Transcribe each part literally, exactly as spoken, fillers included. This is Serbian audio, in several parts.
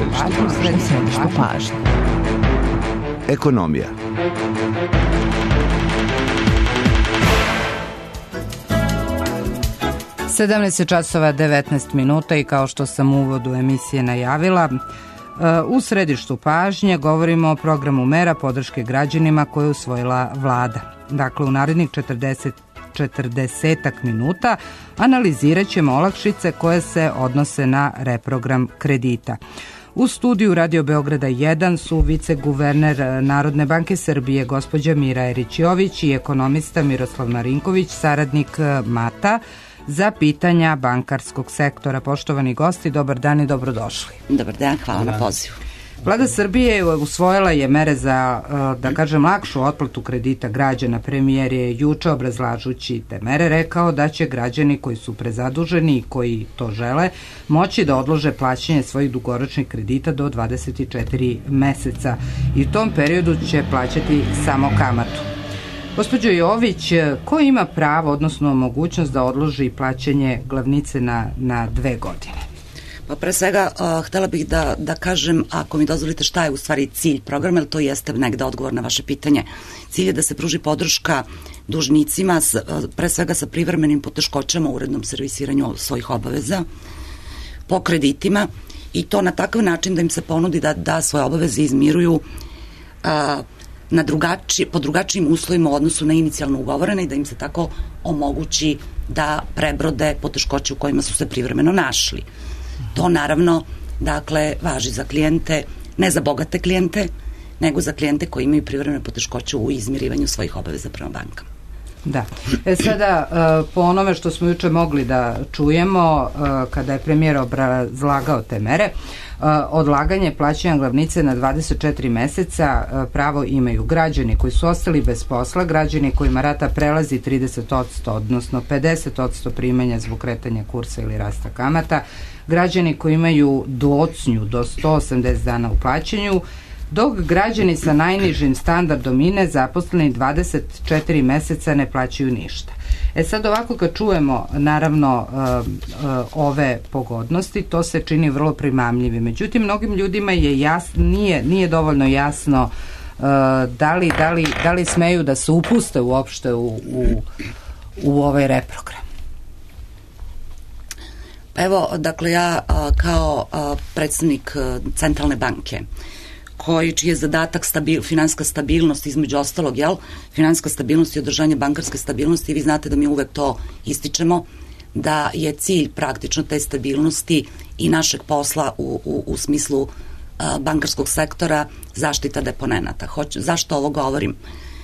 pažnje. U središtu pažnje. Ekonomija. sedamnaest časova devetnaest minuta i kao što sam u uvodu emisije najavila, u središtu pažnje govorimo o programu mera podrške građanima koje je usvojila vlada. Dakle, u narednih četrdeset četrdesetak minuta analizirat ćemo olakšice koje se odnose na reprogram kredita. U studiju Radio Beograda jedan su viceguverner Narodne banke Srbije gospođa Mira Erić-Jović i ekonomista Miroslav Marinković, saradnik Mata za pitanja bankarskog sektora. Poštovani gosti, dobar dan i dobrodošli. Dobar dan, hvala na pozivu. Vlada Srbije usvojila je mere za, da kažem, lakšu otplatu kredita građana. Premijer je juče, obrazlažući te mere, rekao da će građani koji su prezaduženi i koji to žele moći da odlože plaćanje svojih dugoročnih kredita do dvadeset četiri meseca i u tom periodu će plaćati samo kamatu. Gospođo Jović, ko ima pravo, odnosno mogućnost da odloži plaćanje glavnice na, na dve godine? Pa pre svega, uh, htela bih da, da kažem, ako mi dozvolite, šta je u stvari cilj programa, jer to jeste negde odgovor na vaše pitanje. Cilj je da se pruži podrška dužnicima, s, uh, pre svega sa privremenim poteškoćama u urednom servisiranju svojih obaveza po kreditima i to na takav način da im se ponudi da, da svoje obaveze izmiruju uh, na drugači, po drugačijim uslovima u odnosu na inicijalno ugovorene i da im se tako omogući da prebrode poteškoće u kojima su se privremeno našli. To naravno, dakle, važi za klijente, ne za bogate klijente, nego za klijente koji imaju privremene poteškoće u izmirivanju svojih obaveza prema bankama. Da. E sada, po onome što smo juče mogli da čujemo, kada je premijer obrazlagao te mere, odlaganje plaćanja glavnice na dvadeset četiri meseca pravo imaju građani koji su ostali bez posla, građani kojima rata prelazi trideset posto, odnosno pedeset posto primanja zbog kretanja kursa ili rasta kamata, građani koji imaju docnju do sto osamdeset dana u plaćanju, dok građani sa najnižim standardom i nezaposleni dvadeset četiri meseca ne plaćaju ništa. E sad ovako kad čujemo naravno uh, uh, ove pogodnosti, to se čini vrlo primamljivi. Međutim, mnogim ljudima je jasno, nije, nije dovoljno jasno uh, da, li, da, li, da li smeju da se upuste uopšte u, u, u ovaj reprogram. Evo, dakle, ja a, kao a, predstavnik a, Centralne banke, koji čiji je zadatak stabil, finanska stabilnost, između ostalog, jel, finanska stabilnost i održanje bankarske stabilnosti, i vi znate da mi uvek to ističemo, da je cilj praktično te stabilnosti i našeg posla u, u, u smislu a, bankarskog sektora zaštita deponenata. Hoć, zašto ovo govorim?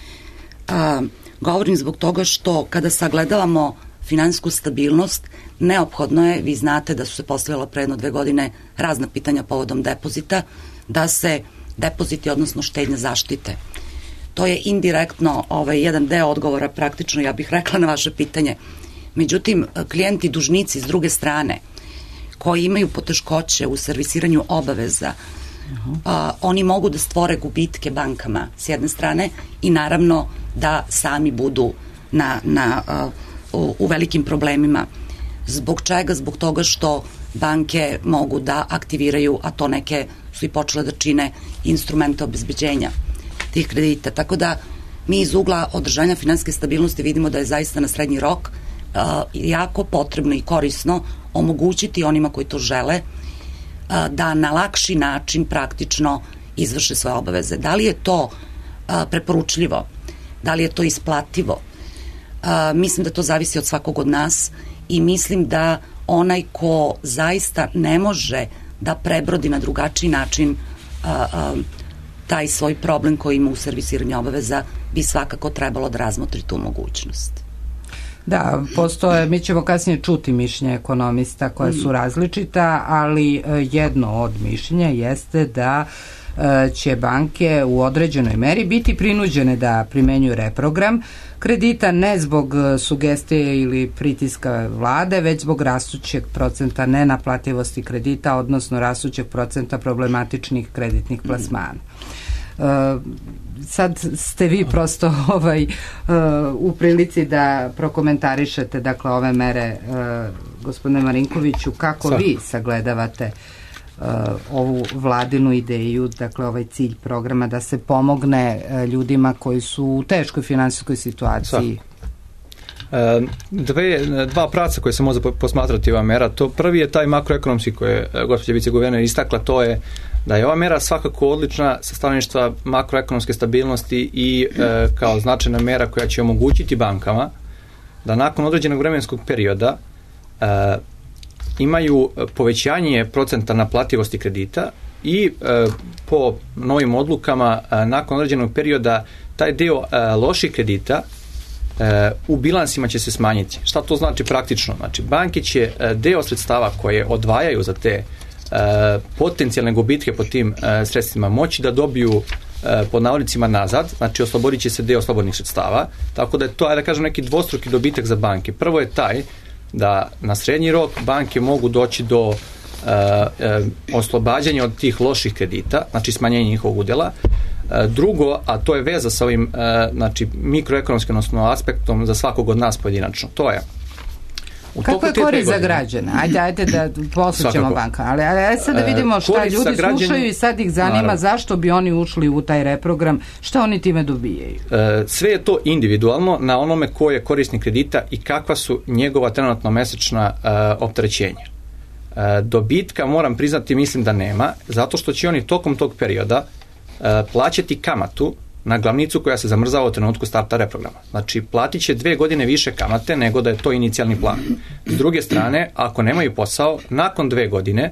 A, govorim zbog toga što kada sagledavamo finansijsku stabilnost, neophodno je, vi znate da su se postavila pre jedno dve godine razna pitanja povodom depozita, da se depoziti, odnosno štednje, zaštite. To je indirektno ovaj, jedan deo odgovora, praktično, ja bih rekla, na vaše pitanje. Međutim, klijenti, dužnici s druge strane, koji imaju poteškoće u servisiranju obaveza, uh-huh. a, oni mogu da stvore gubitke bankama s jedne strane i naravno da sami budu na, na a, u, u velikim problemima. Zbog čega? Zbog toga što banke mogu da aktiviraju, a to neke su i počele da čine, instrumente obezbeđenja tih kredita. Tako da mi iz ugla održanja finansijske stabilnosti vidimo da je zaista na srednji rok uh, jako potrebno i korisno omogućiti onima koji to žele uh, da na lakši način praktično izvrše svoje obaveze. Da li je to uh, preporučljivo? Da li je to isplativo? Uh, mislim da to zavisi od svakog od nas i mislim da onaj ko zaista ne može da prebrodi na drugačiji način a, a, taj svoj problem koji ima u servisiranju obaveza, bi svakako trebalo da razmotri tu mogućnost. Da, postoje, mi ćemo kasnije čuti mišljenja ekonomista koje su različita, ali jedno od mišljenja jeste da će banke u određenoj meri biti prinuđene da primenjuju reprogram kredita ne zbog sugestije ili pritiska vlade, već zbog rastućeg procenta nenaplativosti kredita, odnosno rastućeg procenta problematičnih kreditnih plasmana. Uh, sad ste vi prosto ovaj, uh, u prilici da prokomentarišete dakle ove mere, uh, gospodine Marinkoviću, kako Sad. vi sagledavate ovu vladinu ideju, dakle ovaj cilj programa da se pomogne ljudima koji su u teškoj finansijskoj situaciji? E, dve, dva pravca koje se može posmatrati ova mera. To prvi je taj makroekonomski koji je gospođa viceguverner istakla, to je da je ova mera svakako odlična sa stanovišta makroekonomske stabilnosti i e, kao značajna mera koja će omogućiti bankama da nakon određenog vremenskog perioda e, imaju povećanje procenta naplativosti kredita i e, po novim odlukama e, nakon određenog perioda taj deo e, loših kredita e, u bilansima će se smanjiti. Šta to znači praktično? Znači, banke će e, deo sredstava koje odvajaju za te e, potencijalne gubitke po tim e, sredstvima moći da dobiju e, pod navodnicima nazad, znači oslobodit će se deo slobodnih sredstava, tako da je to, ajde da kažem, neki dvostruki dobitak za banke. Prvo je taj da na srednji rok banke mogu doći do uh, uh, oslobađanja od tih loših kredita, znači smanjenja njihovog udjela. Uh, drugo, a to je veza sa ovim uh, znači mikroekonomskim odnosno aspektom za svakog od nas pojedinačno. To je kako je korist za građane? Ajde, ajde da poslućemo banka. Ali ajde sad da vidimo šta uh, ljudi građani, slušaju i sad ih zanima naravno, zašto bi oni ušli u taj reprogram, šta oni time dobijaju? Uh, sve je to individualno na onome ko je korisnik kredita i kakva su njegova trenutno mesečna uh, opterećenja. Uh, dobitka, moram priznati, mislim da nema, zato što će oni tokom tog perioda uh, plaćati kamatu na glavnicu koja se zamrzava u trenutku starta reprograma. Znači, platit će dve godine više kamate nego da je to inicijalni plan. S druge strane, ako nemaju posao, nakon dve godine,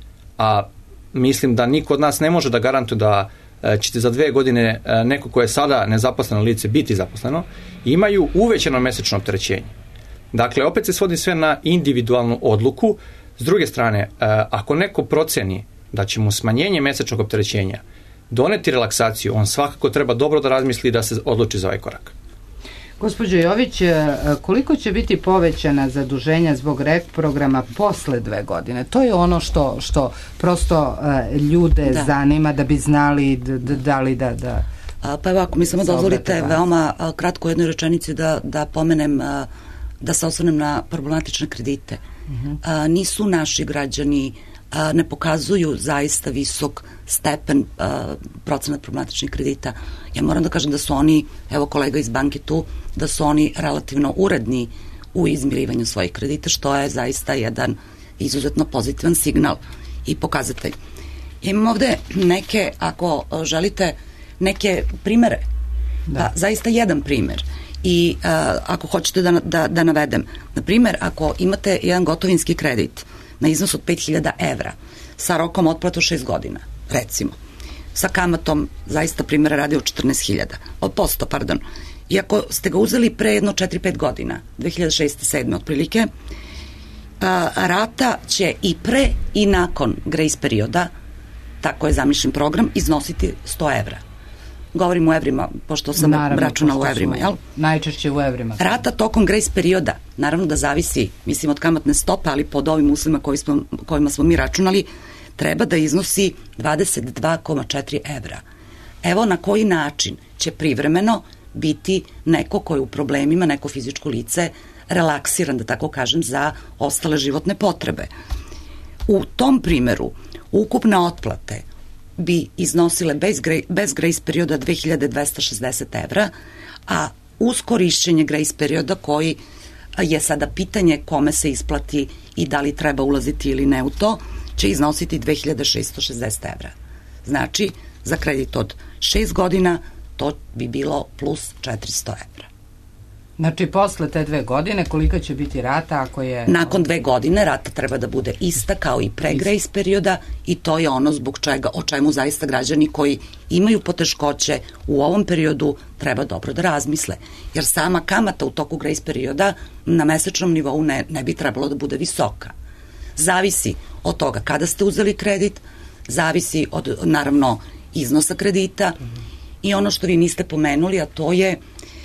a mislim da niko od nas ne može da garantuje da ćete za dve godine neko koje je sada nezaposleno lice biti zaposleno, imaju uvećano mesečno opterećenje. Dakle, opet se svodi sve na individualnu odluku. S druge strane, ako neko proceni da će mu smanjenje mesečnog opterećenja doneti relaksaciju, on svakako treba dobro da razmisli da se odluči za ovaj korak. Gospođo Jović, koliko će biti povećana zaduženja zbog reprograma posle dve godine? To je ono što, što prosto ljude da. zanima da bi znali da, da li da... da A, pa evo, ako mi samo dozvolite veoma a, kratko u jednoj rečenici da, da pomenem, a, da se osvrnem na problematične kredite. Uh-huh. A, nisu naši građani a, ne pokazuju zaista visok stepen a, procenat problematičnih kredita. Ja moram da kažem da su oni, evo kolega iz banke tu, da su oni relativno uredni u izmirivanju svojih kredita, što je zaista jedan izuzetno pozitivan signal i pokazatelj. Imam ovde neke, ako želite, neke primere. Da. Pa, zaista jedan primer. I a, ako hoćete da, da, da navedem, na primer, ako imate jedan gotovinski kredit na iznos od pet hiljada evra sa rokom otplate od šest godina, recimo, sa kamatom, zaista primjera radi od četrnaest hiljada, od posto, pardon. I ako ste ga uzeli pre jedno četiri pet godina, dve hiljade šeste sedme otprilike, a, rata će i pre i nakon grace perioda, tako je zamišljen program, iznositi sto evra. Govorim u evrima, pošto sam naravno, računala u evrima, jel? Najčešće u evrima. Rata tokom grace perioda, naravno da zavisi, mislim, od kamatne stope, ali pod ovim uslovima koji smo, kojima smo mi računali, treba da iznosi dvadeset dva zarez četiri evra. Evo na koji način će privremeno biti neko ko je u problemima, neko fizičko lice, relaksiran, da tako kažem, za ostale životne potrebe. U tom primeru ukupne otplate bi iznosile bez, gre, bez grace perioda dve hiljade dvesta šezdeset evra, a uz korišćenje grace perioda koji je sada pitanje kome se isplati i da li treba ulaziti ili ne u to, će iznositi dve hiljade šesto šezdeset evra. Znači, za kredit od šest godina to bi bilo plus četiristo evra. Znači, posle te dve godine kolika će biti rata ako je... Nakon dve godine rata treba da bude ista kao i pre grace perioda i to je ono zbog čega, o čemu zaista građani koji imaju poteškoće u ovom periodu treba dobro da razmisle. Jer sama kamata u toku grace perioda na mesečnom nivou ne, ne bi trebalo da bude visoka. Zavisi od toga kada ste uzeli kredit, zavisi od, naravno, iznosa kredita i ono što vi niste pomenuli, a to je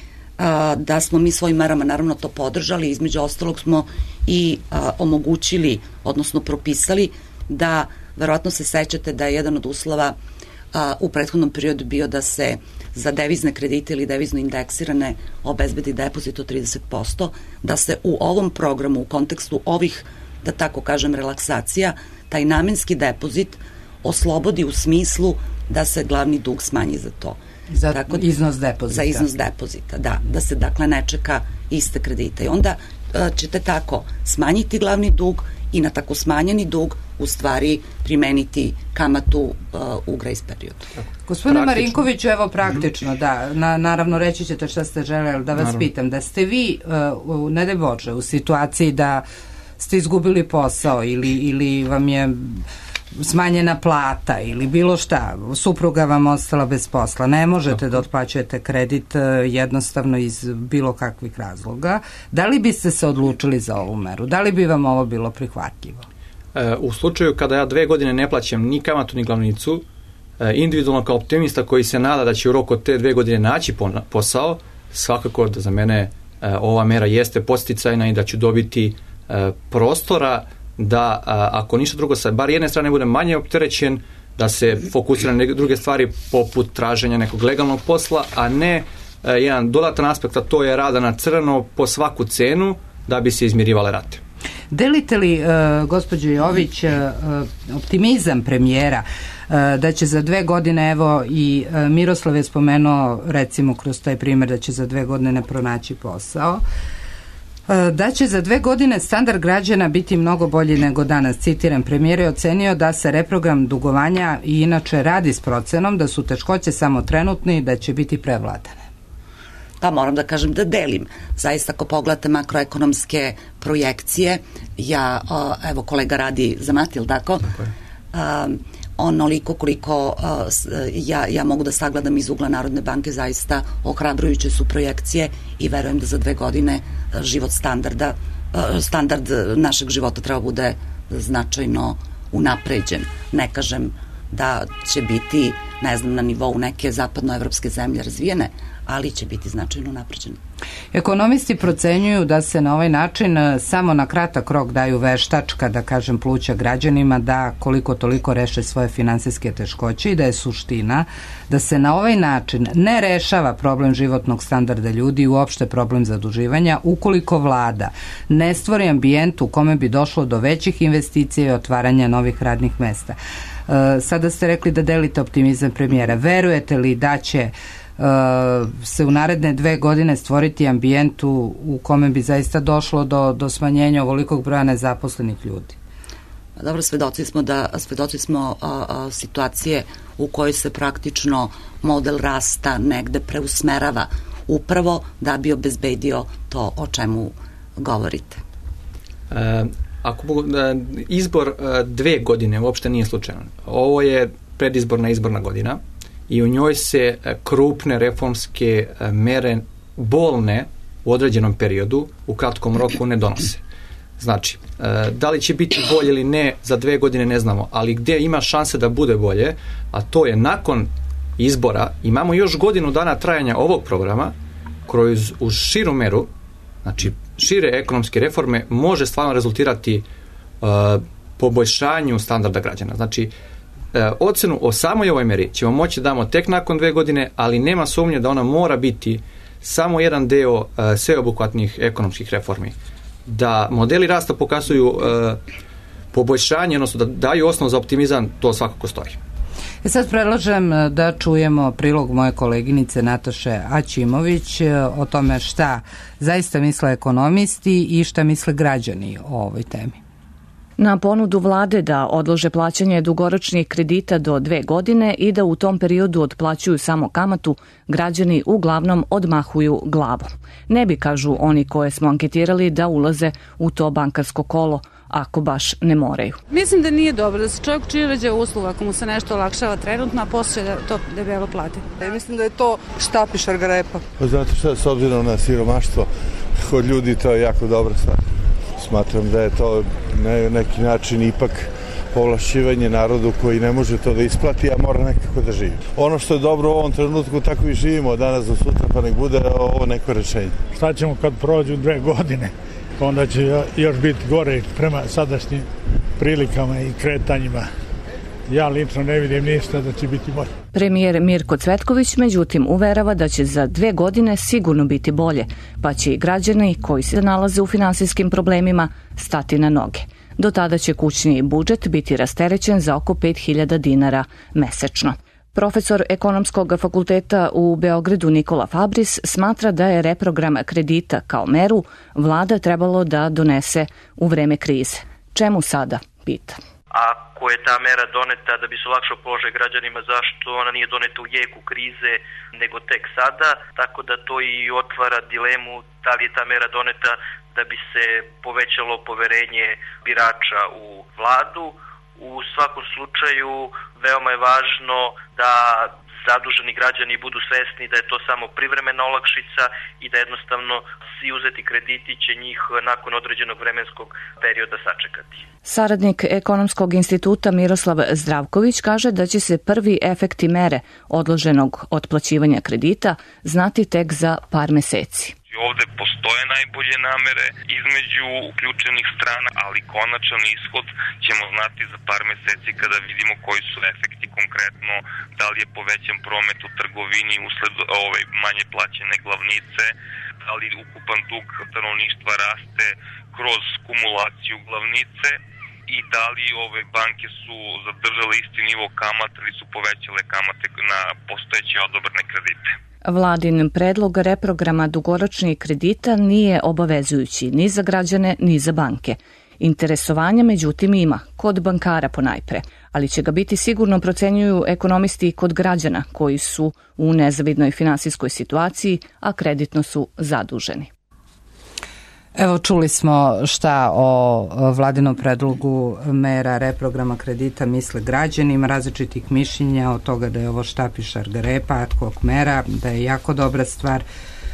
a, da smo mi svojim merama naravno to podržali, između ostalog smo i a, omogućili, odnosno propisali da, verovatno se sećate da je jedan od uslova a, u prethodnom periodu bio da se za devizne kredite ili devizno indeksirane obezbedi depozit od trideset posto, da se u ovom programu, u kontekstu ovih, da tako kažem, relaksacija, taj namenski depozit oslobodi u smislu da se glavni dug smanji za to. Za Tako, iznos depozita. Za iznos depozita, da. Da se dakle ne čeka iste kredite. I onda uh, ćete tako smanjiti glavni dug i na tako smanjeni dug u stvari primeniti kamatu uh, u grejs periodu. Gospodine Marinkoviću, evo praktično, da, na, naravno reći ćete šta ste želeli, da vas naravno. Pitam, da ste vi, uh, ne daj Bože, u situaciji da ste izgubili posao ili, ili vam je smanjena plata ili bilo šta, supruga vam ostala bez posla, ne možete da otplaćujete kredit jednostavno iz bilo kakvih razloga, da li biste se odlučili za ovu meru? Da li bi vam ovo bilo prihvatljivo? E, u slučaju kada ja dve godine ne plaćam ni kamatu ni glavnicu, e, individualno kao optimista koji se nada da će u roku od te dve godine naći posao, svakako da za mene e, ova mera jeste podsticajna i da ću dobiti e, prostora da a, ako ništa drugo sa bar jedne strane budem manje opterećen, da se fokusira na druge stvari poput traženja nekog legalnog posla, a ne a, jedan dodatan aspekt, a to je rada na crno po svaku cenu da bi se izmirivale rate. Delite li, uh, gospođo Jović, uh, optimizam premijera uh, da će za dve godine, evo i uh, Miroslav je spomenuo recimo kroz taj primjer da će za dve godine ne pronaći posao, da će za dve godine standard građana biti mnogo bolji nego danas. Citiram, premijer je ocenio da se reprogram dugovanja i inače radi s procenom, da su teškoće samo trenutne i da će biti prevladane. Pa moram da kažem da delim. Zaista ako pogledate makroekonomske projekcije, ja, evo kolega radi za Matil, tako? Tako je. Um, onoliko koliko uh, ja, ja mogu da sagledam iz ugla Narodne banke, zaista ohrabrujuće su projekcije i verujem da za dve godine uh, život standarda, uh, standard našeg života treba bude značajno unapređen. Ne kažem da će biti, ne znam, na nivou neke zapadnoevropske zemlje razvijene, ali će biti značajno unapređen. Ekonomisti procenjuju da se na ovaj način samo na kratak rok daju veštačka, da kažem, pluća građanima da koliko toliko reše svoje finansijske teškoće i da je suština da se na ovaj način ne rešava problem životnog standarda ljudi i uopšte problem zaduživanja ukoliko vlada ne stvori ambijent u kome bi došlo do većih investicija i otvaranja novih radnih mesta. E, sada ste rekli da delite optimizam premijera. Verujete li da će se u naredne dve godine stvoriti ambijent u, u kome bi zaista došlo do, do smanjenja ovolikog broja nezaposlenih ljudi? Dobro, svedoci smo da svedoci smo a, a, situacije u kojoj se praktično model rasta negde preusmerava upravo da bi obezbedio to o čemu govorite. E, ako mogu, izbor dve godine uopšte nije slučajan. Ovo je predizborna izborna godina i u njoj se krupne reformske mere bolne u određenom periodu u kratkom roku ne donose. Znači, da li će biti bolje ili ne za dve godine ne znamo, ali gde ima šanse da bude bolje, a to je nakon izbora, imamo još godinu dana trajanja ovog programa, kroz uz širu meru, znači šire ekonomske reforme, može stvarno rezultirati uh, poboljšanju standarda građana. Znači, ocenu o samoj ovoj meri ćemo moći damo tek nakon dve godine, ali nema sumnje da ona mora biti samo jedan deo uh, sveobuhvatnih ekonomskih reformi. Da modeli rasta pokazuju uh, poboljšanje, odnosno da daju osnov za optimizam, to svakako stoji. E sad predlažem da čujemo prilog moje koleginice Nataše Aćimović o tome šta zaista misle ekonomisti i šta misle građani o ovoj temi. Na ponudu vlade da odlože plaćanje dugoročnih kredita do dve godine i da u tom periodu otplaćuju samo kamatu, građani uglavnom odmahuju glavom. Ne bi, kažu oni koje smo anketirali, da ulaze u to bankarsko kolo ako baš ne moraju. Mislim da nije dobro da se čovjek čirađa usluga ako mu se nešto olakšava trenutno, a posle da to debelo plati. Ja mislim da je to štap i šargarepa. Pa znate šta, s obzirom na siromaštvo kod ljudi, to je jako dobra stvar. Smatram da je to na neki način ipak povlašćivanje narodu koji ne može to da isplati, a mora nekako da živi. Ono što je dobro u ovom trenutku, tako i živimo danas do sutra, pa nek bude ovo neko rešenje. Šta ćemo kad prođu dve godine? Onda će još biti gore prema sadašnjim prilikama i kretanjima. Ja lično ne vidim ništa da će biti bolje. Premijer Mirko Cvetković međutim uverava da će za dve godine sigurno biti bolje, pa će i građani koji se nalaze u finansijskim problemima stati na noge. Do tada će kućni budžet biti rasterećen za oko pet hiljada dinara mesečno. Profesor Ekonomskog fakulteta u Beogradu Nikola Fabris smatra da je reprogram kredita kao meru vlada trebalo da donese u vreme krize. Čemu sada, pita? Ako je ta mera doneta da bi se olakšao položaj građanima, zašto ona nije doneta u jeku krize nego tek sada, tako da to i otvara dilemu da li je ta mera doneta da bi se povećalo poverenje birača u vladu. U svakom slučaju veoma je važno da zaduženi građani budu svesni da je to samo privremena olakšica i da jednostavno svi uzeti krediti će njih nakon određenog vremenskog perioda sačekati. Saradnik Ekonomskog instituta Miroslav Zdravković kaže da će se prvi efekti mere odloženog otplaćivanja kredita znati tek za par meseci. Ovde postoje najbolje namere između uključenih strana, ali konačan ishod ćemo znati za par meseci kada vidimo koji su efekti konkretno, da li je povećan promet u trgovini usled ove manje plaćene glavnice, da li ukupan dug stanovništva raste kroz kumulaciju glavnice i da li ove banke su zadržale isti nivo kamata ili su povećale kamate na postojeće odobrene kredite. Vladin predlog reprograma dugoročnih kredita nije obavezujući ni za građane ni za banke. Interesovanja međutim ima, kod bankara ponajpre, ali će ga biti sigurno, procenjuju ekonomisti, i kod građana koji su u nezavidnoj finansijskoj situaciji, a kreditno su zaduženi. Evo, čuli smo šta o vladinom predlogu mera reprograma kredita misle građani, ima različitih mišljenja od toga da je ovo štapišar garepa, ad hoc mera, da je jako dobra stvar,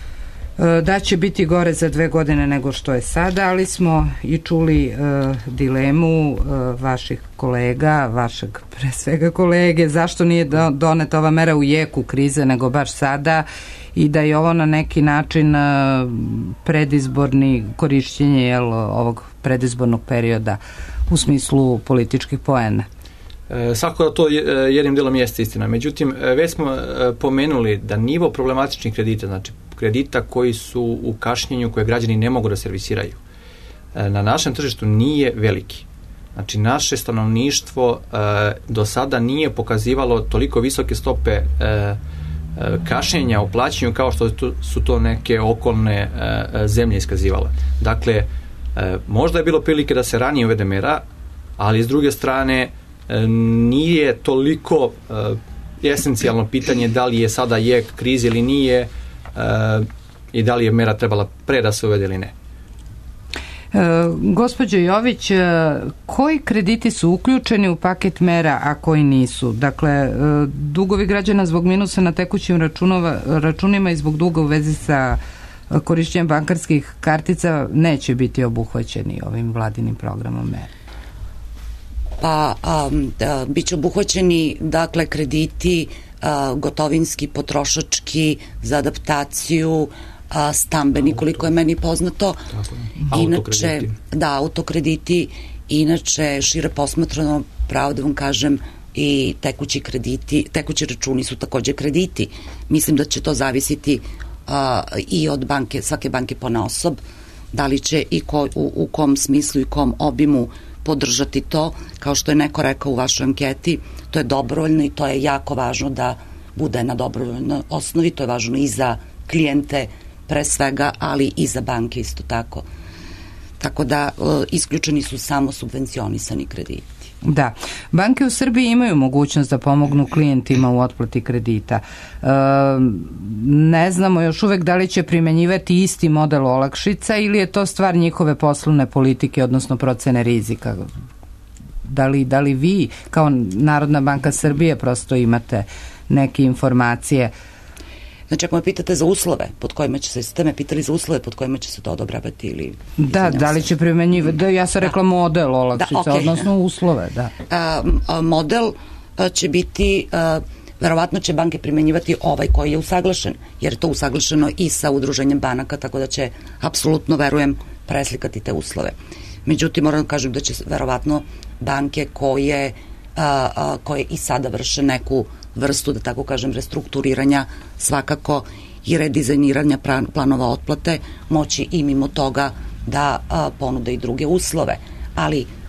da će biti gore za dve godine nego što je sada, ali smo i čuli uh, dilemu uh, vaših kolega, vašeg pre svega kolege, zašto nije do, doneta ova mera u jeku krize nego baš sada, i da je ovo na neki način uh, predizborni korišćenje jel, ovog predizbornog perioda u smislu političkih poena. E, svako da to jednim delom jeste istina. Međutim, već smo e, pomenuli da nivo problematičnih kredita, znači kredita koji su u kašnjenju, koje građani ne mogu da servisiraju, e, na našem tržištu nije veliki. Znači, naše stanovništvo e, do sada nije pokazivalo toliko visoke stope e, e, kašnjenja u plaćanju kao što su to neke okolne e, zemlje iskazivale. Dakle, e, možda je bilo prilike da se ranije uvede mera, ali s druge strane nije toliko uh, esencijalno pitanje da li je sada jek krize ili nije uh, i da li je mera trebala pre da se uvede ili ne. E, gospođo Jović, koji krediti su uključeni u paket mera, a koji nisu? Dakle, e, dugovi građana zbog minusa na tekućim računova, računima i zbog duga u vezi sa korišćenjem bankarskih kartica neće biti obuhvaćeni ovim vladinim programom mera. Pa a, a, bit će obuhvaćeni dakle krediti a, gotovinski, potrošački, za adaptaciju, a, stambeni, koliko je meni poznato. Inače, da, autokrediti, inače šire posmatrano, pravo da vam kažem, i tekući krediti, tekući računi su takođe krediti. Mislim da će to zavisiti a, i od banke, svake banke ponaosob, da li će i ko, u, u kom smislu i kom obimu podržati to, kao što je neko rekao u vašoj anketi, to je dobrovoljno i to je jako važno da bude na dobrovoljnoj osnovi, to je važno i za klijente pre svega, ali i za banke isto tako. Tako da e, isključeni su samo subvencionisani krediti. Da. Banke u Srbiji imaju mogućnost da pomognu klijentima u otplati kredita. E, ne znamo još uvek da li će primenjivati isti model olakšica ili je to stvar njihove poslovne politike, odnosno procene rizika. Da li, da li vi kao Narodna banka Srbije prosto imate neke informacije? Znači, ako me pitate za uslove pod kojima će se, ste me pitali za uslove pod kojima će se to odobravati ili... Da, da li će primenjivati, da, ja sam rekla da. model olakšica, da, okay. odnosno uslove, da. A, a, model a, će biti, a, verovatno će banke primenjivati ovaj koji je usaglašen, jer je to usaglašeno i sa udruženjem banaka, tako da će, apsolutno verujem, preslikati te uslove. Međutim, moram da kažem da će verovatno banke koje, a, a, koje i sada vrše neku vrstu, da tako kažem, restrukturiranja, svakako i redizajniranja planova otplate, moći i mimo toga da a, ponude i druge uslove. Ali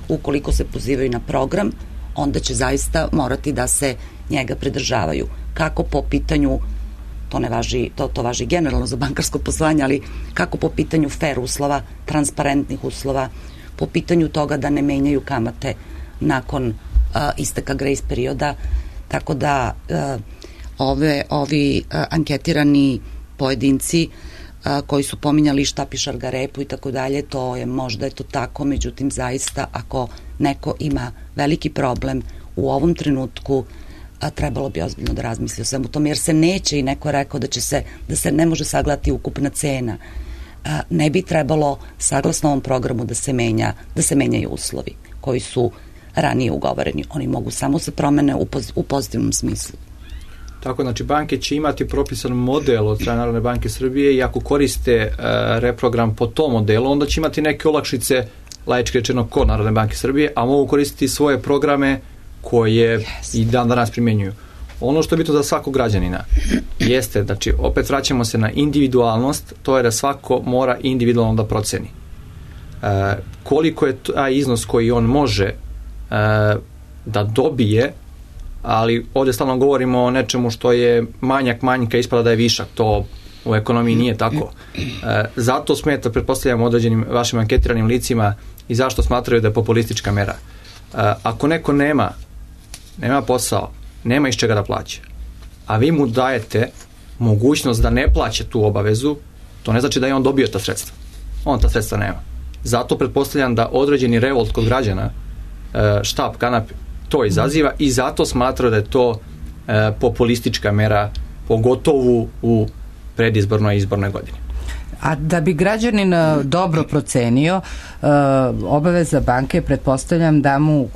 ukoliko se pozivaju na program, onda će zaista morati da se njega pridržavaju. Kako po pitanju, to ne važi, to, to važi generalno za bankarsko poslovanje, ali kako po pitanju fair uslova, transparentnih uslova, po pitanju toga da ne menjaju kamate nakon a, isteka grace perioda, tako da a, ove, ovi a, anketirani pojedinci a, koji su pominjali šta piše Šargarepu i tako dalje, to je možda je to tako, međutim zaista ako neko ima veliki problem u ovom trenutku, a trebalo bi ozbiljno da razmisli o svemu tome, jer se neće, i neko je rekao da će se, da se ne može sagledati ukupna cena. A, ne bi trebalo saglasno ovom programu da se menja, da se menjaju uslovi koji su ranije ugovoreni. Oni mogu samo se promene u, poz, u pozitivnom smislu. Tako, znači banke će imati propisan model od strane Narodne banke Srbije i ako koriste uh, reprogram po tom modelu, onda će imati neke olakšice, laički rečeno, kod Narodne banke Srbije, a mogu koristiti svoje programe koje yes. i dan danas primjenjuju. Ono što je bitno za svakog građanina jeste, znači, opet vraćamo se na individualnost, to je da svako mora individualno da proceni. E, koliko je taj iznos koji on može e, da dobije, ali ovdje stalno govorimo o nečemu što je manjak manjka, ispada da je višak, to u ekonomiji nije tako. E, zato smeta, pretpostavljam, određenim vašim anketiranim licima i zašto smatraju da je populistička mera. E, ako neko nema nema posao, nema iz čega da plaća, a vi mu dajete mogućnost da ne plaća tu obavezu, to ne znači da je on dobio ta sredstva. On ta sredstva nema. Zato pretpostavljam da određeni revolt kod građana, štap, kanap, to izaziva i zato smatraju da je to populistička mera, pogotovo u predizbornoj i izbornoj godini. A da bi građanin dobro procenio, obaveza banke, pretpostavljam da mu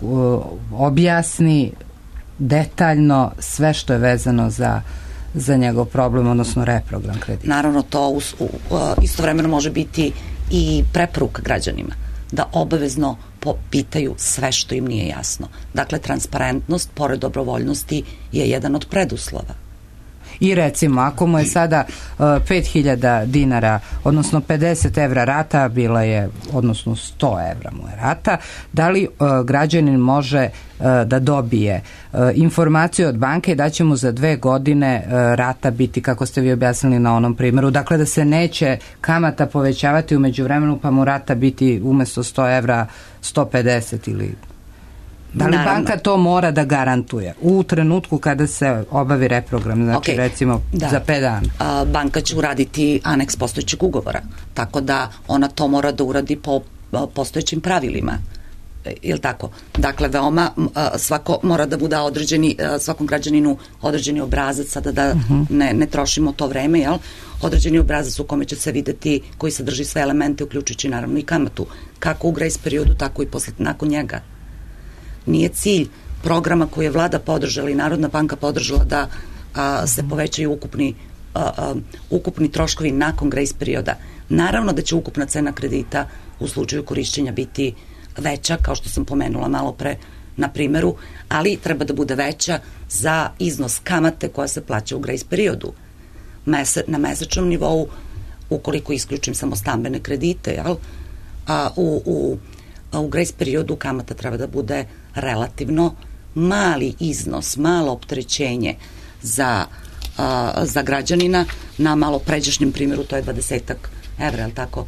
objasni detaljno sve što je vezano za, za njegov problem, odnosno reprogram kredita. Naravno, to u, u, istovremeno može biti i preporuka građanima, da obavezno pitaju sve što im nije jasno. Dakle, transparentnost, pored dobrovoljnosti, je jedan od preduslova. I recimo, ako mu je sada uh, pet hiljada dinara, odnosno pedeset evra rata, bila je, odnosno sto evra mu je rata, da li uh, građanin može uh, da dobije uh, informaciju od banke da će mu za dve godine uh, rata biti, kako ste vi objasnili na onom primjeru, dakle da se neće kamata povećavati u međuvremenu pa mu rata biti umjesto sto evra sto pedeset ili... Da li Naravno. banka to mora da garantuje u trenutku kada se obavi reprogram, znači okay. recimo da. za pet dana? A, banka će uraditi aneks postojećeg ugovora, tako da ona to mora da uradi po postojećim pravilima. Je li tako? Dakle, veoma a, svako mora da bude određeni, a, svakom građaninu određeni obrazac, sada da uh-huh. ne, ne trošimo to vreme, jel? Određeni obrazac u kome će se videti, koji sadrži sve elemente, uključujući naravno i kamatu, kako u grace periodu, tako i posle, nakon njega. Nije cilj programa koji je vlada podržala i Narodna banka podržala da a, se povećaju ukupni, a, a, ukupni troškovi nakon grace perioda. Naravno da će ukupna cena kredita u slučaju korišćenja biti veća, kao što sam pomenula malo pre na primjeru, ali treba da bude veća za iznos kamate koja se plaća u grace periodu. Mese, na mesečnom nivou, ukoliko isključim samo stambene kredite, jel, a, u, u, a u grace periodu kamata treba da bude relativno mali iznos, malo opterećenje za, a, za građanina. Na malo pređašnjem primjeru to je dvadesetak evra, ali tako?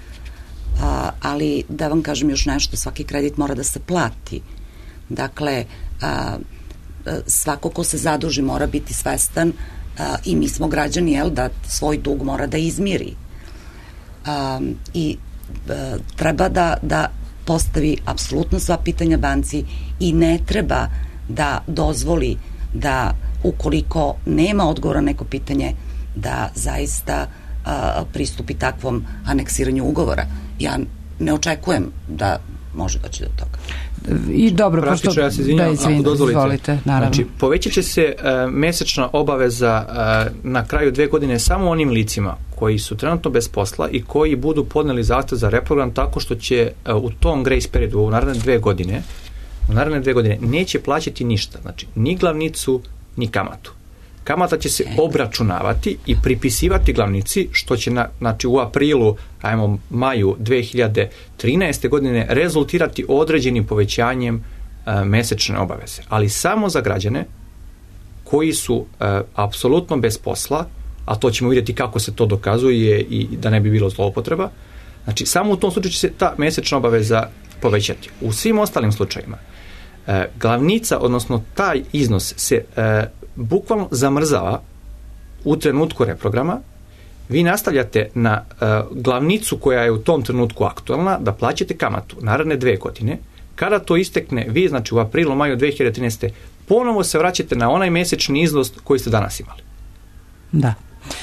A, ali da vam kažem još nešto, svaki kredit mora da se plati. Dakle, a, svako ko se zaduži mora biti svestan a, i mi smo građani, jel, da svoj dug mora da izmiri. A, I a, treba da, da postavi apsolutno sva pitanja banci i ne treba da dozvoli da ukoliko nema odgovora na neko pitanje da zaista a, pristupi takvom aneksiranju ugovora. Ja ne očekujem da može doći do toga. I dobro, Praktično, pošto... ja se izvinjam, da, izvin, ako dozvolite. Izvolite, naravno. Znači, povećat će se uh, mesečna obaveza uh, na kraju dve godine samo onim licima koji su trenutno bez posla i koji budu podneli zahtev za reprogram tako što će uh, u tom grace periodu, u naredne dve godine, u naredne dve godine neće plaćati ništa, znači ni glavnicu, ni kamatu. kamata će se obračunavati i pripisivati glavnici, što će na, znači u aprilu, ajmo maju dve hiljade trinaeste. godine rezultirati određenim povećanjem a, mesečne obaveze. Ali samo za građane koji su a, apsolutno bez posla, a to ćemo vidjeti kako se to dokazuje i da ne bi bilo zloupotreba. Znači, samo u tom slučaju će se ta mesečna obaveza povećati. U svim ostalim slučajima e, glavnica, odnosno taj iznos se e, bukvalno zamrzava u trenutku reprograma. Vi nastavljate na e, glavnicu koja je u tom trenutku aktualna da plaćate kamatu naredne dve godine. Kada to istekne, vi, znači u aprilu, maju dve hiljade trinaeste. ponovo se vraćate na onaj mesečni iznos koji ste danas imali. Da.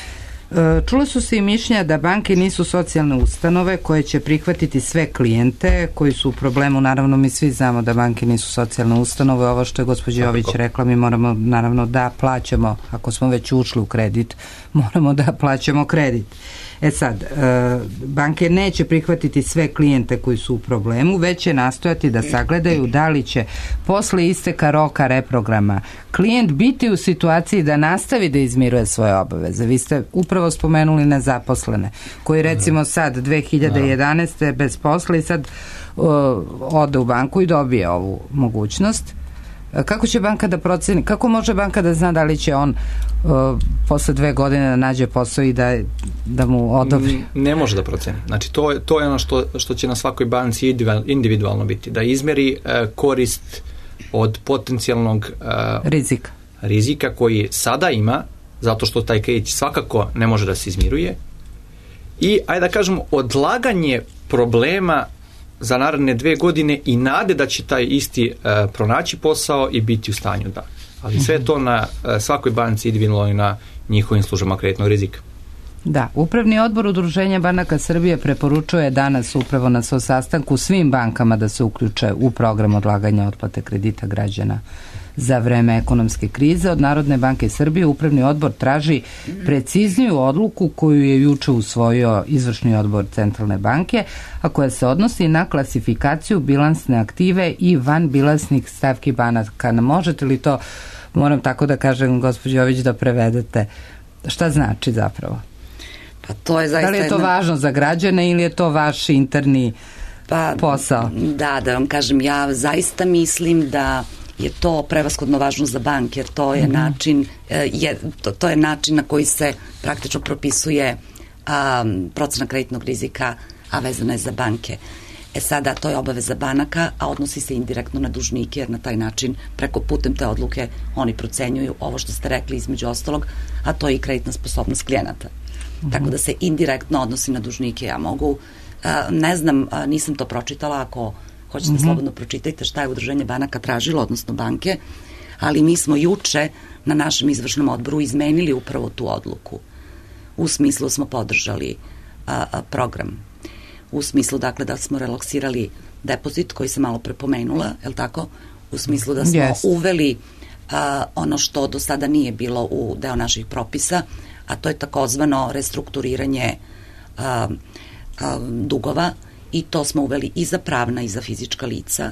Čule su se i mišljenja da banke nisu socijalne ustanove koje će prihvatiti sve klijente koji su u problemu. Naravno, mi svi znamo da banke nisu socijalne ustanove. Ovo što je gospođa Jović rekla, mi moramo naravno da plaćamo, ako smo već ušli u kredit, moramo da plaćamo kredit. E sad, banke neće prihvatiti sve klijente koji su u problemu, već će nastojati da sagledaju da li će posle isteka roka reprograma klijent biti u situaciji da nastavi da izmiruje svoje obaveze. Vi ste upravo spomenuli nezaposlene, koji recimo sad dve hiljade jedanaeste bez posla i sad uh, ode u banku i dobije ovu mogućnost. Kako će banka da proceni, kako može banka da zna da li će on uh, posle dve godine da nađe posao i da, da mu odobri? Ne može da proceni. Znači, to je, to je ono što, što će na svakoj banci individualno biti. Da izmeri uh, korist od potencijalnog uh, rizika. rizika koji sada ima, zato što taj kredit svakako ne može da se izmiruje. I, ajde da kažemo, odlaganje problema za naredne dve godine i nade da će taj isti uh, pronaći posao i biti u stanju da. Ali sve to na uh, svakoj banci individualno i na njihovim službama kreditnog rizika. Da, Upravni odbor Udruženja banaka Srbije preporučuje danas upravo na svoj sastanku svim bankama da se uključe u program odlaganja otplate kredita građana za vreme ekonomske krize. Od Narodne banke Srbije Upravni odbor traži precizniju odluku koju je juče usvojio izvršni odbor Centralne banke, a koja se odnosi na klasifikaciju bilansne aktive i vanbilansnih stavki banaka. Možete li to, moram tako da kažem, gospođo Jović, da prevedete? Šta znači zapravo? Pa to je zaista da li je to jedna... važno za građane ili je to vaš interni pa, posao? Da, da vam kažem, ja zaista mislim da je to prevashodno važno za banke, jer to je mm-hmm. način je, to, to je način na koji se praktično propisuje a, procena kreditnog rizika, a vezana je za banke. E sada, to je obaveza banaka, a odnosi se indirektno na dužnike, jer na taj način, preko putem te odluke, oni procenjuju ovo što ste rekli između ostalog, a to je i kreditna sposobnost klijenata. Mm-hmm. Tako da se indirektno odnosi na dužnike. Ja mogu, a, ne znam, a, nisam to pročitala, ako hoćete mm-hmm. slobodno pročitajte šta je Udruženje banaka tražilo, odnosno banke, ali mi smo juče na našem izvršnom odboru izmenili upravo tu odluku. U smislu smo podržali a, a, program. U smislu, dakle, da smo relaksirali depozit koji se malo prepomenula, je li tako? U smislu da smo yes. uveli a, ono što do sada nije bilo u deo naših propisa, a to je takozvano restrukturiranje a, a, dugova, i to smo uveli i za pravna i za fizička lica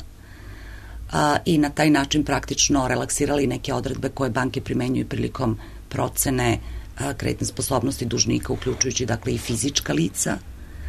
a, i na taj način praktično relaksirali neke odredbe koje banke primenjuju prilikom procene a, kreditne sposobnosti dužnika, uključujući dakle i fizička lica,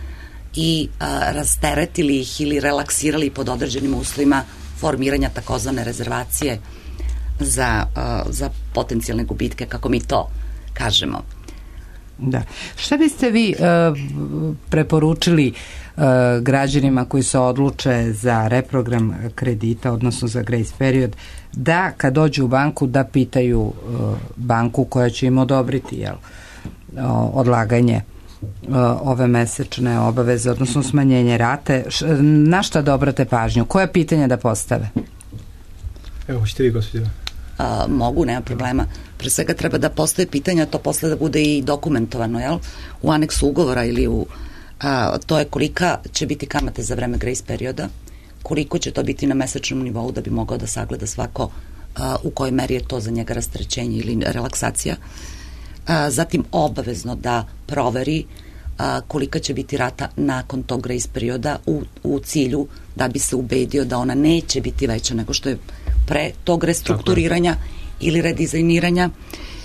i a, rasteretili ih ili relaksirali pod određenim uslovima formiranja takozvane rezervacije za, a, za potencijalne gubitke, kako mi to kažemo. Da. Šta biste vi uh, preporučili uh, građanima koji se odluče za reprogram kredita, odnosno za grace period, da kad dođu u banku da pitaju uh, banku koja će im odobriti jel, uh, odlaganje uh, ove mesečne obaveze, odnosno smanjenje rate, š, na šta da obrate pažnju? Koje pitanja da postave? Evo, hoćete vi, gospođo? Uh, mogu, nema problema. Pre svega treba da postoje pitanja, to posle da bude i dokumentovano, jel? U aneksu ugovora ili u a, to je kolika će biti kamate za vreme grace perioda, koliko će to biti na mesečnom nivou da bi mogao da sagleda svako a, u kojoj meri je to za njega rasterećenje ili relaksacija. A, zatim obavezno da proveri a, kolika će biti rata nakon tog grace perioda u, u cilju da bi se ubedio da ona neće biti veća nego što je pre tog restrukturiranja ili redizajniranja.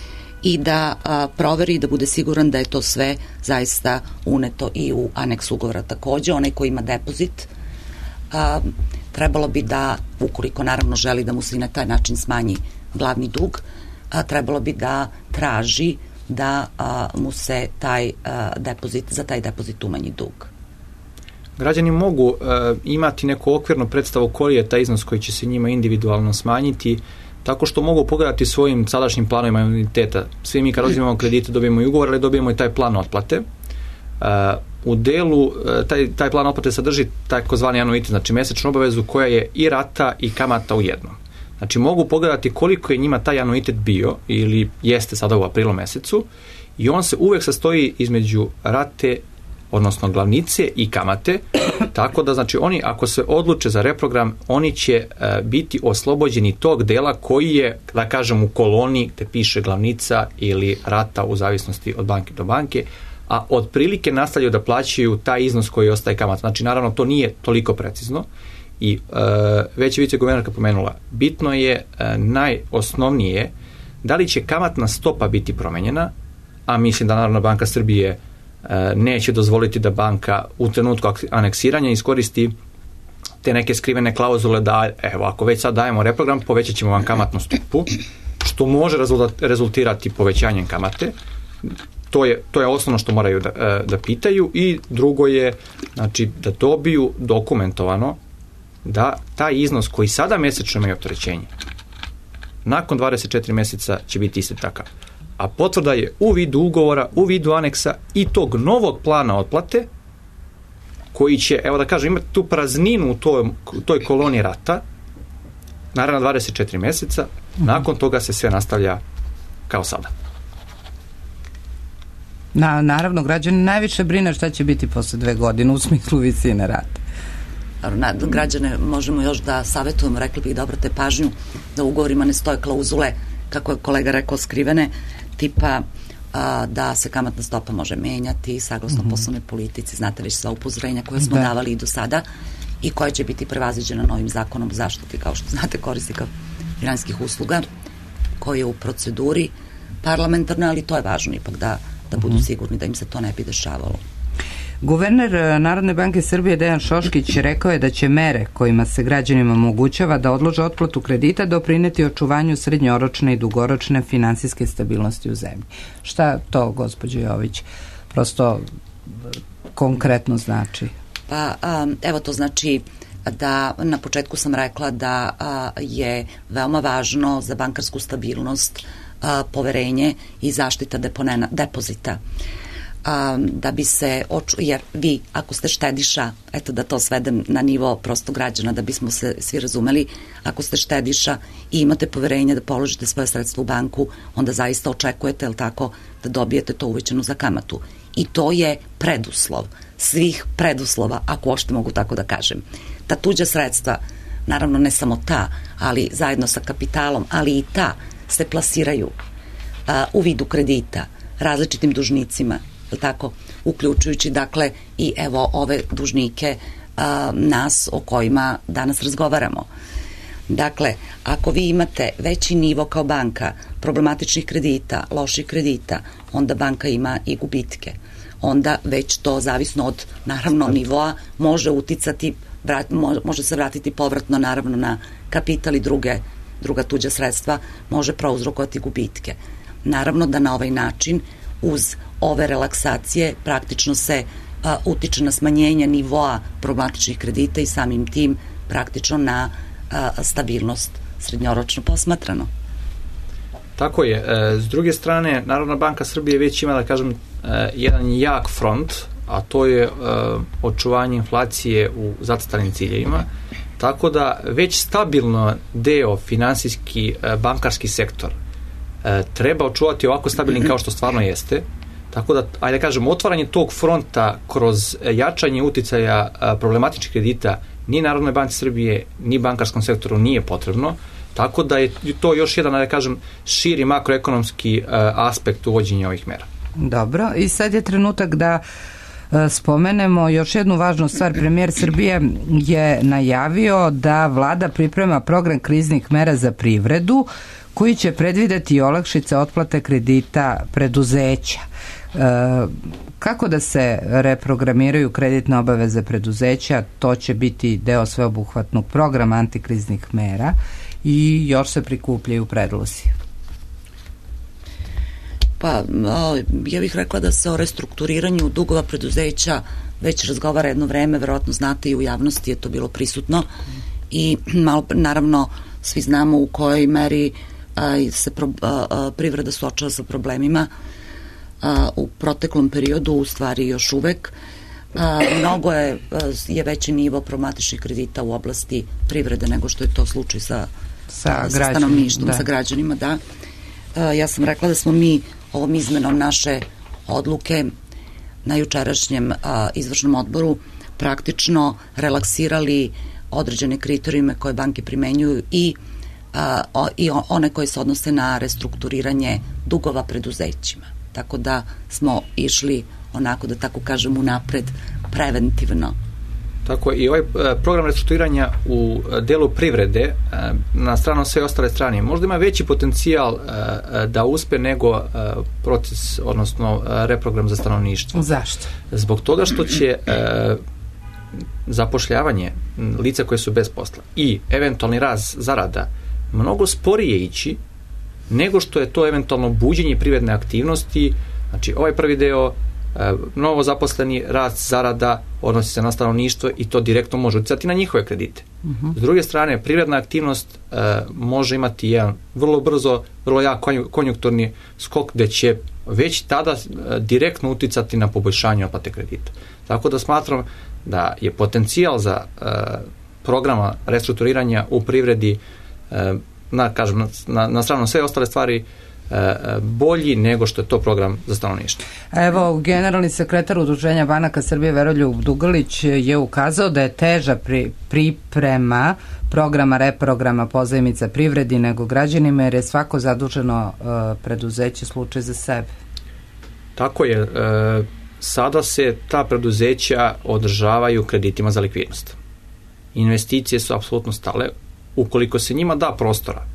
i da a, proveri i da bude siguran da je to sve zaista uneto i u aneks ugovora. Takođe, onaj koji ima depozit, a, trebalo bi da, ukoliko naravno želi da mu se i na taj način smanji glavni dug, a, trebalo bi da traži da a, mu se taj a, depozit, za taj depozit umanji dug. Građani mogu uh, imati neku okvirnu predstavu koji je taj iznos koji će se njima individualno smanjiti, tako što mogu pogledati svojim sadašnjim planovima anuiteta. Svi mi kad uzimamo kredite dobijemo i ugovor, ali dobijemo i taj plan otplate. Uh, u delu uh, taj, taj plan otplate sadrži takozvani anuitet, znači mesečnu obavezu koja je i rata i kamata u jednom. Znači mogu pogledati koliko je njima taj anuitet bio ili jeste sada u aprilu mesecu i on se uvek sastoji između rate, odnosno glavnice i kamate, tako da znači oni ako se odluče za reprogram, oni će uh, biti oslobođeni tog dela koji je, da kažem, u koloni gde piše glavnica ili rata u zavisnosti od banke do banke, a otprilike nastavljaju da plaćaju taj iznos koji ostaje kamata. Znači naravno to nije toliko precizno i uh, već je viceguvernerka pomenula, bitno je uh, najosnovnije da li će kamatna stopa biti promenjena, a mislim da Narodna banka Srbije neće dozvoliti da banka u trenutku aneksiranja iskoristi te neke skrivene klauzule da, evo, ako već sad dajemo reprogram, povećat ćemo vam kamatnu stopu, što može rezultirati povećanjem kamate. To je, to je osnovno što moraju da, da pitaju i drugo je, znači, da dobiju dokumentovano da taj iznos koji sada mesečno imaju opterećenje, nakon dvadeset četiri meseca će biti isti takav. A potvrda je u vidu ugovora, u vidu aneksa i tog novog plana otplate koji će, evo da kažem, imati tu prazninu u toj, toj koloni rata, naravno dvadeset četiri meseca, nakon toga se sve nastavlja kao sada. Na, naravno, građani najviše brine šta će biti posle dve godine u smislu visine rata. Na, građane možemo još da savjetujemo, rekli bih da obrate pažnju da u ugovorima ne stoje klauzule, kako je kolega rekao, skrivene, tipa a, da se kamatna stopa može menjati saglasno mm-hmm. poslovnoj politici, znate već sva upozorenja koje smo da. davali i do sada i koje će biti prevaziđena novim zakonom o zaštiti, kao što znate, korisnika finansijskih usluga, koji je u proceduri parlamentarna, ali to je važno ipak da, da budu mm-hmm. sigurni da im se to ne bi dešavalo. Guverner Narodne banke Srbije Dejan Šoškić rekao je da će mere kojima se građanima omogućava da odlože otplatu kredita doprineti očuvanju srednjoročne i dugoročne finansijske stabilnosti u zemlji. Šta to, gospođo Jović, prosto konkretno znači? Pa, um, evo to znači da na početku sam rekla da a, je veoma važno za bankarsku stabilnost a, poverenje i zaštita deponena, depozita. Um, da bi se, oču, jer vi ako ste štediša, eto da to svedem na nivo prosto građana da bismo se svi razumeli, ako ste štediša i imate poverenje da položite svoje sredstvo u banku, onda zaista očekujete, jel tako, da dobijete to uvećano za kamatu. I to je preduslov svih preduslova, ako uopšte mogu tako da kažem. Ta tuđa sredstva, naravno ne samo ta, ali zajedno sa kapitalom, ali i ta se plasiraju uh, u vidu kredita različitim dužnicima, tako, uključujući dakle i evo ove dužnike a, nas o kojima danas razgovaramo. Dakle, ako vi imate veći nivo kao banka problematičnih kredita, loših kredita, onda banka ima i gubitke. Onda već to zavisno od naravno nivoa može uticati, vrat, može se vratiti povratno naravno na kapital i druge, druga tuđa sredstva, može prouzrokovati gubitke. Naravno da na ovaj način uz ove relaksacije praktično se a, utiče na smanjenje nivoa problematičnih kredita i samim tim praktično na a, stabilnost srednjoročno posmatrano. Tako je. E, s druge strane, Narodna banka Srbije već ima, da kažem, e, jedan jak front, a to je e, očuvanje inflacije u zacrtanim ciljevima, tako da već stabilno deo finansijski e, bankarski sektor e, treba očuvati ovako stabilnim kao što stvarno jeste. Tako da, ajde da kažem, otvaranje tog fronta kroz jačanje uticaja problematičnih kredita ni Narodnoj banci Srbije, ni bankarskom sektoru nije potrebno, tako da je to još jedan, ajde da kažem, širi makroekonomski aspekt uvođenja ovih mera. Dobro, i sad je trenutak da spomenemo još jednu važnu stvar. Premijer Srbije je najavio da vlada priprema program kriznih mera za privredu koji će predvideti olakšice otplate kredita preduzeća. E, kako da se reprogramiraju kreditne obaveze preduzeća, to će biti deo sveobuhvatnog programa antikriznih mera i još se prikupljaju predlozi. Pa, ja bih rekla da se o restrukturiranju dugova preduzeća već razgovara jedno vreme, verovatno znate i u javnosti je to bilo prisutno i malo, naravno, svi znamo u kojoj meri a, se pro, a, a, privreda suočava sa problemima a, u proteklom periodu, u stvari još uvek. A, mnogo je, je veći nivo problematičnih kredita u oblasti privrede nego što je to slučaj sa, sa, sa stanovništvom, da. sa građanima, da. A, ja sam rekla da smo mi ovom izmenom naše odluke na jučerašnjem a, izvršnom odboru praktično relaksirali određene kriterijume koje banke primenjuju i, a, o, i one koje se odnose na restrukturiranje dugova preduzećima. Tako da smo išli onako, da tako kažem, unapred preventivno. Tako i ovaj program restrukturiranja u delu privrede na stranu sve ostale strane možda ima veći potencijal da uspe nego proces, odnosno reprogram za stanovništvo. Zašto? Zbog toga što će zapošljavanje lica koje su bez posla i eventualni rast zarada mnogo sporije ići nego što je to eventualno buđenje privredne aktivnosti. Znači ovaj prvi deo, novo zaposleni rast zarada odnosi se na stanovništvo i to direktno može utjecati na njihove kredite. Uh-huh. S druge strane, privredna aktivnost uh, može imati jedan vrlo brzo, vrlo jak konjunkturni skok gde će već tada uh, direktno utjecati na poboljšanje otplate kredita. Tako da smatram da je potencijal za uh, programa restrukturiranja u privredi uh, na, kažem, na, na, na stranu sve ostale stvari bolji nego što je to program za stanovništvo. Evo, generalni sekretar Udruženja banaka Srbije Veroljub Dugalić je ukazao da je teža pri, priprema programa, reprograma pozajmica privredi nego građanima, jer je svako zaduženo uh, preduzeće slučaj za sebe. Tako je. E, sada se ta preduzeća održavaju kreditima za likvidnost. Investicije su apsolutno stale. Ukoliko se njima da prostora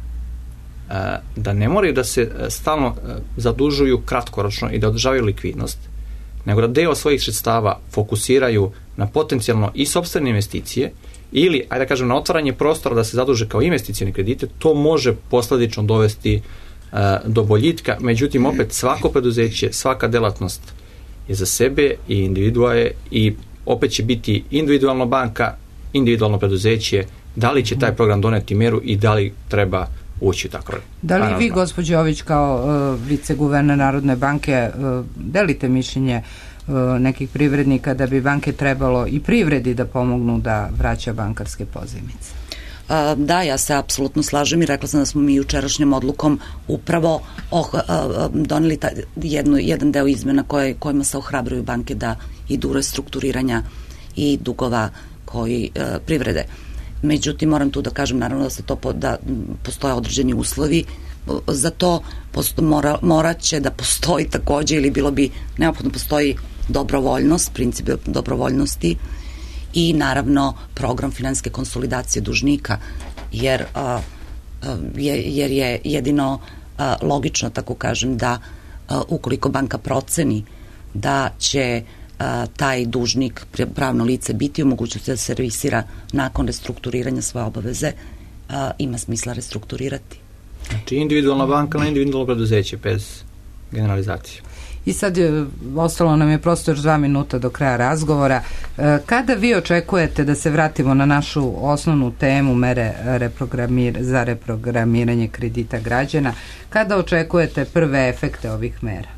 da ne moraju da se stalno zadužuju kratkoročno i da održavaju likvidnost, nego da deo svojih sredstava fokusiraju na potencijalno i sopstvene investicije ili, ajde da kažem, na otvaranje prostora da se zaduže kao investicioni kredite, to može posledično dovesti uh, do boljitka. Međutim, opet svako preduzeće, svaka delatnost je za sebe i individua je i opet će biti individualna banka, individualno preduzeće, da li će taj program doneti mjeru i da li treba ući tako. Da li vi, gospođo Jović, kao uh, viceguverner Narodne banke, uh, delite mišljenje uh, nekih privrednika da bi banke trebalo i privredi da pomognu da vraća bankarske pozajmice? Uh, da, ja se apsolutno slažem i rekla sam da smo mi jučerašnjom odlukom upravo oh, uh, doneli taj, jedno, jedan deo izmena koje, kojima se ohrabruju banke da idu restrukturiranja i dugova koji uh, privrede. Međutim, moram tu da kažem naravno da se to po, da postoje određeni uslovi za to, posto, mora, morat će da postoji takođe ili bilo bi neophodno postoji dobrovoljnost, princip dobrovoljnosti i naravno program finansijske konsolidacije dužnika, jer, a, a, je, jer je jedino a, logično, tako kažem, da a, ukoliko banka proceni da će a, taj dužnik, pravno lice, biti u mogućnosti da se servisira nakon restrukturiranja svoje obaveze, a, ima smisla restrukturirati. Znači individualna banka na individualno preduzeće bez generalizacije. I sad je, ostalo nam je prosto još dva minuta do kraja razgovora. E, kada vi očekujete da se vratimo na našu osnovnu temu mere reprogramir, za reprogramiranje kredita građana, kada očekujete prve efekte ovih mera?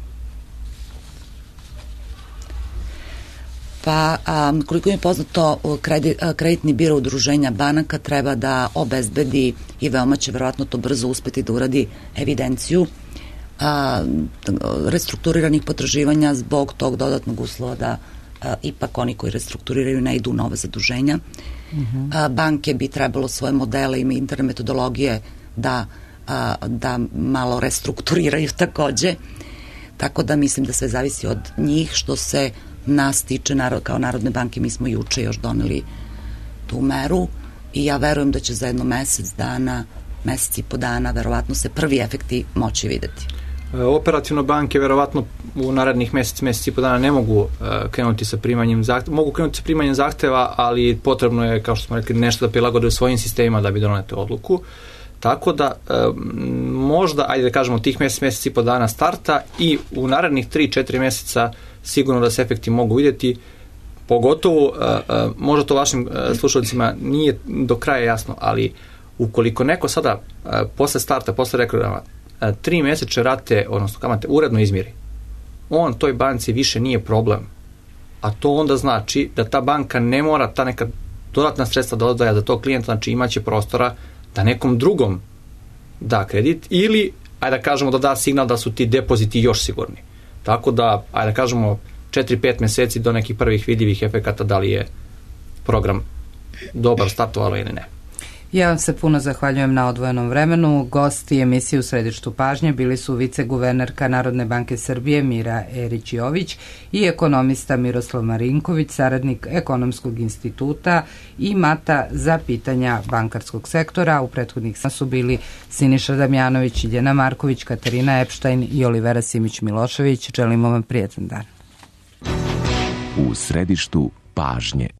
Pa, a, koliko mi je poznato, kredit, kreditni biro udruženja banaka treba da obezbedi i veoma će verovatno to brzo uspeti da uradi evidenciju a, restrukturiranih potraživanja zbog tog dodatnog uslova da a, ipak oni koji restrukturiraju ne idu u nove zaduženja. Uh-huh. A, banke bi trebalo svoje modele i interne metodologije da, a, da malo restrukturiraju takođe. Tako da mislim da sve zavisi od njih. Što se nas tiče, kao Narodne banke, mi smo juče još doneli tu meru i ja verujem da će za jedno mesec dana mesec i po dana verovatno se prvi efekti moći videti. Operativno banke verovatno u narednih mesec, mesec i po dana ne mogu uh, krenuti sa primanjem zahteva, mogu krenuti sa primanjem zahteva, ali potrebno je, kao što smo rekli, nešto da prilagode svojim sistemima da bi donete odluku. Tako da uh, možda, ajde da kažemo, tih mesec, mesec i po dana starta i u narednih tri četiri meseca sigurno da se efekti mogu vidjeti. Pogotovo, uh, uh, možda to vašim uh, slušalcima nije do kraja jasno, ali ukoliko neko sada uh, posle starta, posle rekrutama, tri mesečne rate, odnosno kamate, uredno izmiri, on toj banci više nije problem. A to onda znači da ta banka ne mora ta neka dodatna sredstva da odvaja za tog klijenta, znači imaće prostora da nekom drugom da kredit ili, ajde da kažemo, da da signal da su ti depoziti još sigurni. Tako da, ajde da kažemo, četiri pet meseci do nekih prvih vidljivih efekata da li je program dobar startovalo ili ne. Ja vam se puno zahvaljujem na odvojenom vremenu. Gosti emisije U središtu pažnje bili su viceguvernerka Narodne banke Srbije Mira Erić-Jović i ekonomista Miroslav Marinković, saradnik Ekonomskog instituta i Mata za pitanja bankarskog sektora. U prethodnih su bili Siniša Damjanović, Iljana Marković, Katarina Epštajn i Olivera Simić-Milošević. Želimo vam prijetan dan. U središtu pažnje.